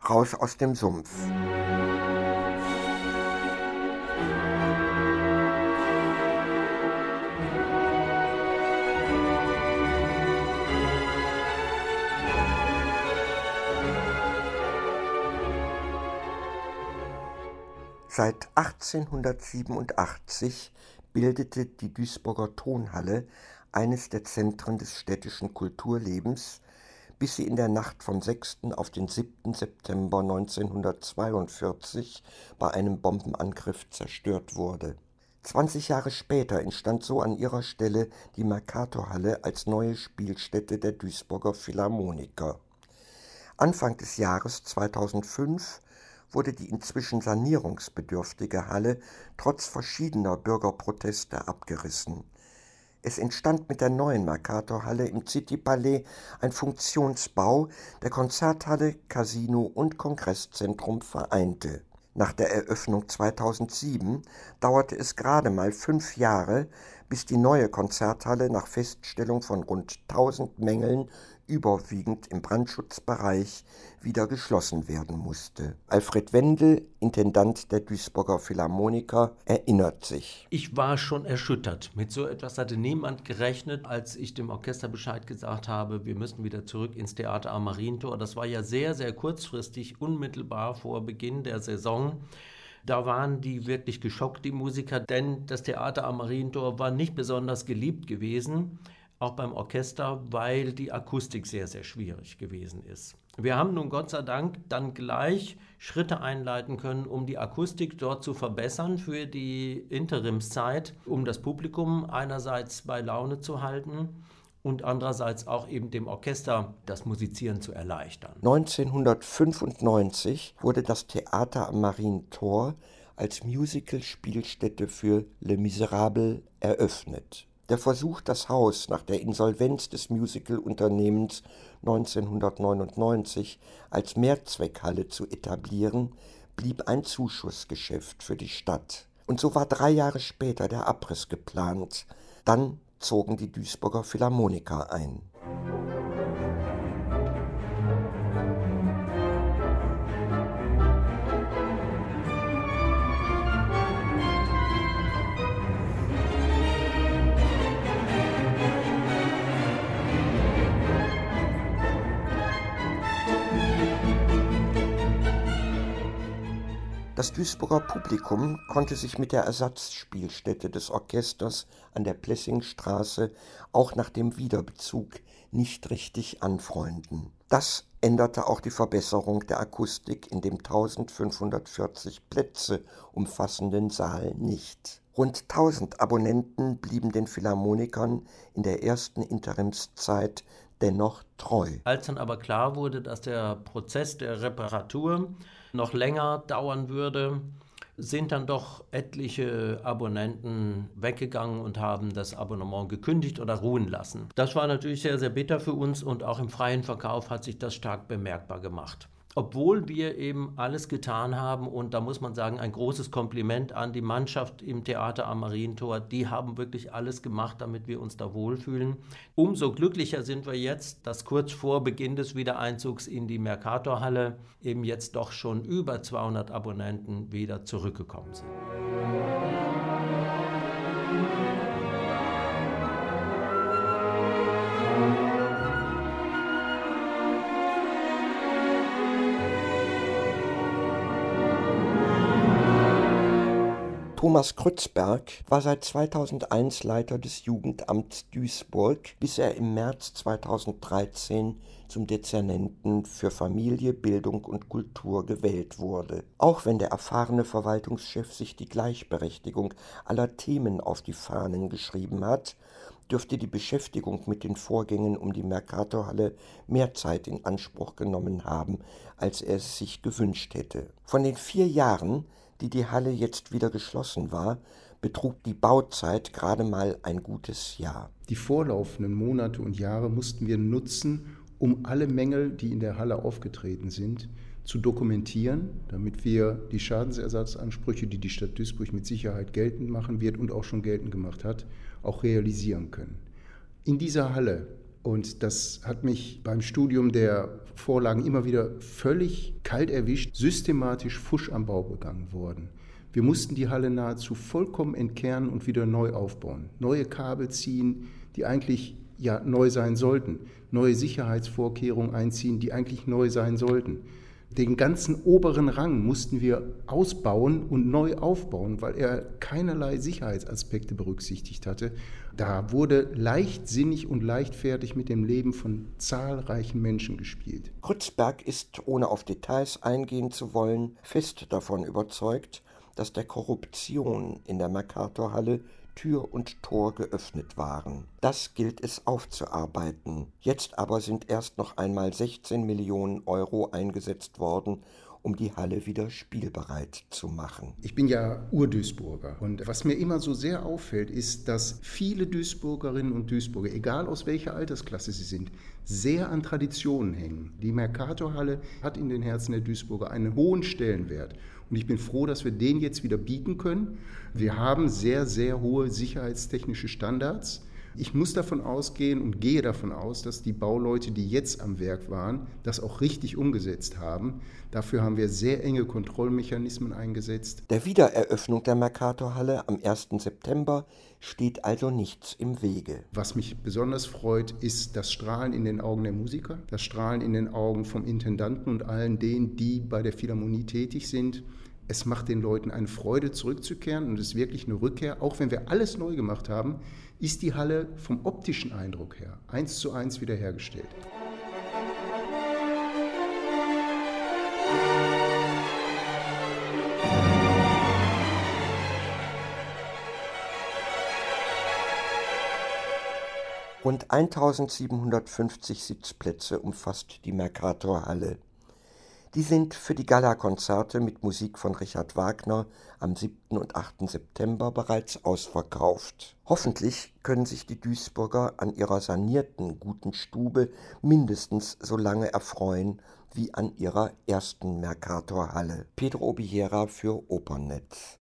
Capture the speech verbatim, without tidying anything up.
Raus aus dem Sumpf. Seit achtzehnhundertsiebenundachtzig bildete die Duisburger Tonhalle eines der Zentren des städtischen Kulturlebens, bis sie in der Nacht vom sechsten auf den siebten September neunzehnhundertzweiundvierzig bei einem Bombenangriff zerstört wurde. zwanzig Jahre später entstand so an ihrer Stelle die Mercatorhalle als neue Spielstätte der Duisburger Philharmoniker. Anfang des Jahres zweitausendfünf wurde die inzwischen sanierungsbedürftige Halle trotz verschiedener Bürgerproteste abgerissen. Es entstand mit der neuen Mercatorhalle im City-Palais ein Funktionsbau, der Konzerthalle, Casino und Kongresszentrum vereinte. Nach der Eröffnung zweitausendsieben dauerte es gerade mal fünf Jahre, bis die neue Konzerthalle nach Feststellung von rund tausend Mängeln, überwiegend im Brandschutzbereich, wieder geschlossen werden musste. Alfred Wendel, Intendant der Duisburger Philharmoniker, erinnert sich. Ich war schon erschüttert. Mit so etwas hatte niemand gerechnet, als ich dem Orchester Bescheid gesagt habe, wir müssen wieder zurück ins Theater am Marientor. Das war ja sehr, sehr kurzfristig, unmittelbar vor Beginn der Saison. Da waren die wirklich geschockt, die Musiker, denn das Theater am Marientor war nicht besonders geliebt gewesen, auch beim Orchester, weil die Akustik sehr, sehr schwierig gewesen ist. Wir haben nun Gott sei Dank dann gleich Schritte einleiten können, um die Akustik dort zu verbessern für die Interimszeit, um das Publikum einerseits bei Laune zu halten und andererseits auch eben dem Orchester das Musizieren zu erleichtern. neunzehnhundertfünfundneunzig wurde das Theater am Marientor als Musical-Spielstätte für Les Miserables eröffnet. Der Versuch, das Haus nach der Insolvenz des Musicalunternehmens neunzehnhundertneunundneunzig als Mehrzweckhalle zu etablieren, blieb ein Zuschussgeschäft für die Stadt. Und so war drei Jahre später der Abriss geplant. Dann zogen die Duisburger Philharmoniker ein. Das Duisburger Publikum konnte sich mit der Ersatzspielstätte des Orchesters an der Plessingstraße auch nach dem Wiederbezug nicht richtig anfreunden. Das änderte auch die Verbesserung der Akustik in dem eintausendfünfhundertvierzig Plätze umfassenden Saal nicht. Rund tausend Abonnenten blieben den Philharmonikern in der ersten Interimszeit dennoch treu. Als dann aber klar wurde, dass der Prozess der Reparatur noch länger dauern würde, sind dann doch etliche Abonnenten weggegangen und haben das Abonnement gekündigt oder ruhen lassen. Das war natürlich sehr, sehr bitter für uns und auch im freien Verkauf hat sich das stark bemerkbar gemacht. Obwohl wir eben alles getan haben und da muss man sagen, ein großes Kompliment an die Mannschaft im Theater am Marientor, die haben wirklich alles gemacht, damit wir uns da wohlfühlen. Umso glücklicher sind wir jetzt, dass kurz vor Beginn des Wiedereinzugs in die Mercatorhalle eben jetzt doch schon über zweihundert Abonnenten wieder zurückgekommen sind. Thomas Krützberg war seit zweitausendeins Leiter des Jugendamts Duisburg, bis er im März zweitausenddreizehn zum Dezernenten für Familie, Bildung und Kultur gewählt wurde. Auch wenn der erfahrene Verwaltungschef sich die Gleichberechtigung aller Themen auf die Fahnen geschrieben hat, dürfte die Beschäftigung mit den Vorgängen um die Mercatorhalle mehr Zeit in Anspruch genommen haben, als er es sich gewünscht hätte. Von den vier Jahren, die die Halle jetzt wieder geschlossen war, betrug die Bauzeit gerade mal ein gutes Jahr. Die vorlaufenden Monate und Jahre mussten wir nutzen, um alle Mängel, die in der Halle aufgetreten sind, zu dokumentieren, damit wir die Schadensersatzansprüche, die die Stadt Duisburg mit Sicherheit geltend machen wird und auch schon geltend gemacht hat, auch realisieren können. In dieser Halle Und das hat mich beim Studium der Vorlagen immer wieder völlig kalt erwischt, systematisch Fusch am Bau begangen worden. Wir mussten die Halle nahezu vollkommen entkernen und wieder neu aufbauen. Neue Kabel ziehen, die eigentlich ja neu sein sollten. Neue Sicherheitsvorkehrungen einziehen, die eigentlich neu sein sollten. Den ganzen oberen Rang mussten wir ausbauen und neu aufbauen, weil er keinerlei Sicherheitsaspekte berücksichtigt hatte. Da wurde leichtsinnig und leichtfertig mit dem Leben von zahlreichen Menschen gespielt. Krützberg ist, ohne auf Details eingehen zu wollen, fest davon überzeugt, dass der Korruption in der Mercatorhalle Tür und Tor geöffnet waren. Das gilt es aufzuarbeiten. Jetzt aber sind erst noch einmal sechzehn Millionen Euro eingesetzt worden, um die Halle wieder spielbereit zu machen. Ich bin ja Ur-Duisburger und was mir immer so sehr auffällt, ist, dass viele Duisburgerinnen und Duisburger, egal aus welcher Altersklasse sie sind, sehr an Traditionen hängen. Die Mercatorhalle hat in den Herzen der Duisburger einen hohen Stellenwert. Und ich bin froh, dass wir den jetzt wieder bieten können. Wir haben sehr, sehr hohe sicherheitstechnische Standards. Ich muss davon ausgehen und gehe davon aus, dass die Bauleute, die jetzt am Werk waren, das auch richtig umgesetzt haben. Dafür haben wir sehr enge Kontrollmechanismen eingesetzt. Der Wiedereröffnung der Mercatorhalle am ersten September steht also nichts im Wege. Was mich besonders freut, ist das Strahlen in den Augen der Musiker, das Strahlen in den Augen vom Intendanten und allen denen, die bei der Philharmonie tätig sind. Es macht den Leuten eine Freude, zurückzukehren und es ist wirklich eine Rückkehr. Auch wenn wir alles neu gemacht haben, ist die Halle vom optischen Eindruck her eins zu eins wiederhergestellt. Rund eintausendsiebenhundertfünfzig Sitzplätze umfasst die Mercatorhalle. Die sind für die Galakonzerte mit Musik von Richard Wagner am siebten und achten September bereits ausverkauft. Hoffentlich können sich die Duisburger an ihrer sanierten guten Stube mindestens so lange erfreuen wie an ihrer ersten Mercatorhalle. Pedro Obiera für Opernnetz.